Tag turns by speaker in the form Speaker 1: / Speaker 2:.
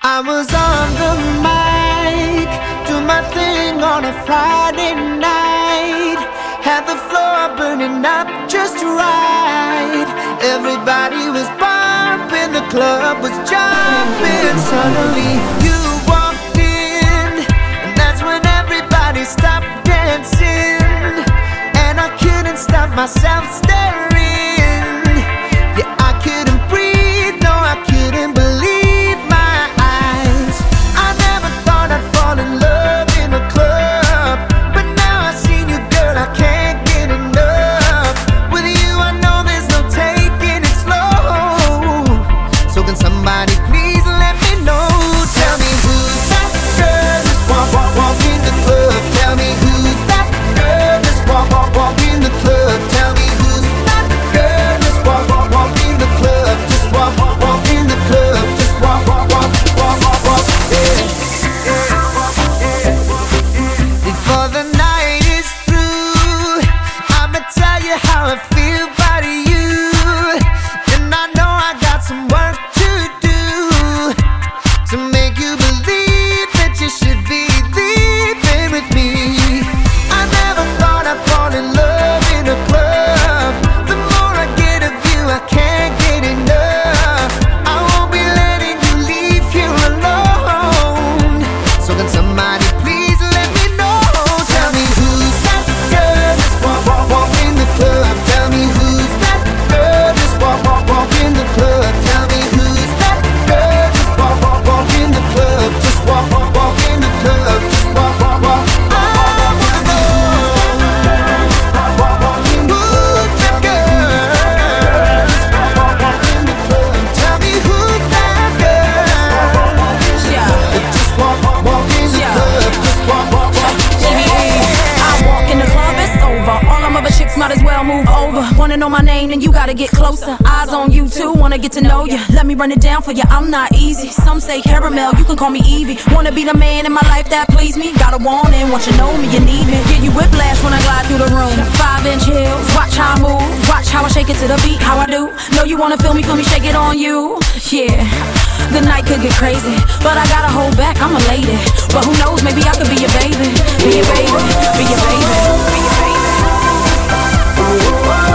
Speaker 1: I was on the mic, do my thing on a Friday night. Had the floor burning up just right. Everybody was bumping, the club was jumping. Suddenly you walked in, and that's when everybody stopped dancing. And I couldn't stop myself staring. Yeah, I couldn't breathe, no, I couldn't believe my eyes. I never thought I'd fall in love in a club, but now I've seen you, girl, I can't get enough. With you, I know there's no taking it slow. So can somebody please let me know? Tell me who's that girl just walk in the club. Tell me who's that girl just walk in the club. Tell me who's that girl just walk in the club. Just walk in the club. Just walk, yeah. Before the night is through, I'ma tell you how I feel about you. And I know I got some work to do to make you believe that you should be leaving with me. I never thought I'd fall in love in a club. The more I get of you, I can't get enough. I won't be letting you leave here alone. So can somebody please let me know? Tell me who's that girl just walk in the club. Tell me who's that girl just walk in the club. Tell me who's that girl just walk in the club. Just walk in the club. Just walk. I wanna know who's that girl just walk in the club. Tell me who's that girl that just walk in the club. Just walk.
Speaker 2: I walk in the club, it's over. All them other chicks might as well move over. Wanna know my name, then you gotta get closer. Eyes on you too, wanna get to know you. Let me run it down for you, I'm not easy. Some say caramel, you can call me Evie. Wanna be the man in my life that please me. Got a want in, want you know me, you need me. Give you whiplash when I glide through the room. 5-inch heels, watch how I move. Watch how I shake it to the beat, how I do. Know you wanna feel me, shake it on you. Yeah, the night could get crazy, but I gotta hold back, I'm a lady. But who knows, maybe I could be your baby. Be your baby, be your baby, be your baby.